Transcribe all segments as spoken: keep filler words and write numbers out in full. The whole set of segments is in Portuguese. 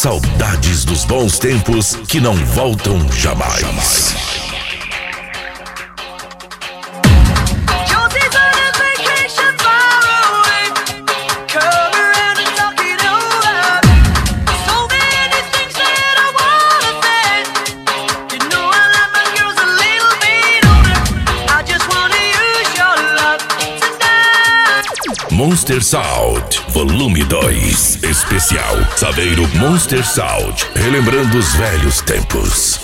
Saudades dos bons tempos que não voltam jamais. Monster Salt, volume dois, especial Saveiro Monster Salt, relembrando os velhos tempos.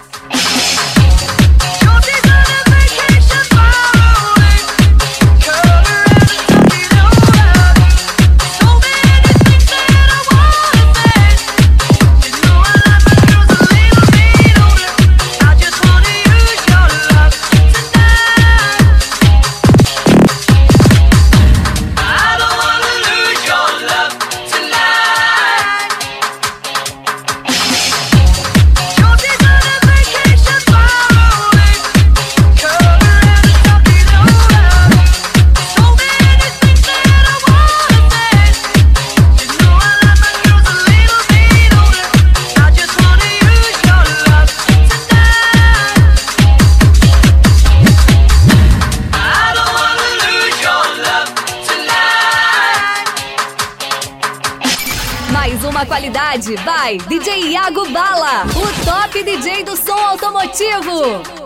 Mais uma qualidade, vai, D J Iago Bala, o top D J do som automotivo.